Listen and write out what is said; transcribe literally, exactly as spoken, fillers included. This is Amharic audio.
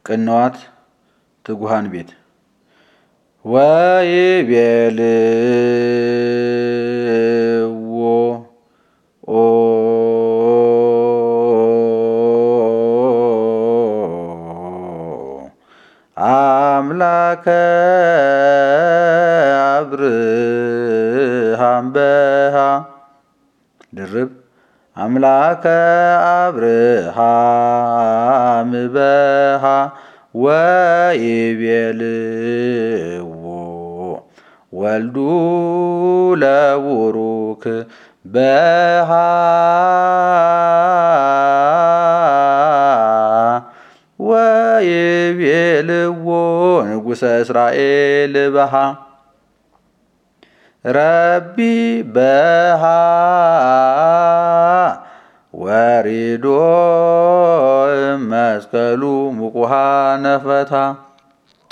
ቅንዋት ትጉሃን ቤት ወይቤልዎ ኦ አምላከ አብርሃም በሃ ድርብ አምላከ አብርሃም በሃ ወይቤልዎ ወልዱ ለቡሩክ በሃ ወይቤልዎ ንጉሠ እስራኤል በሃ ረቢ በሃ ወሪዶ መስቀሉ ሙቁሃ ነፈታ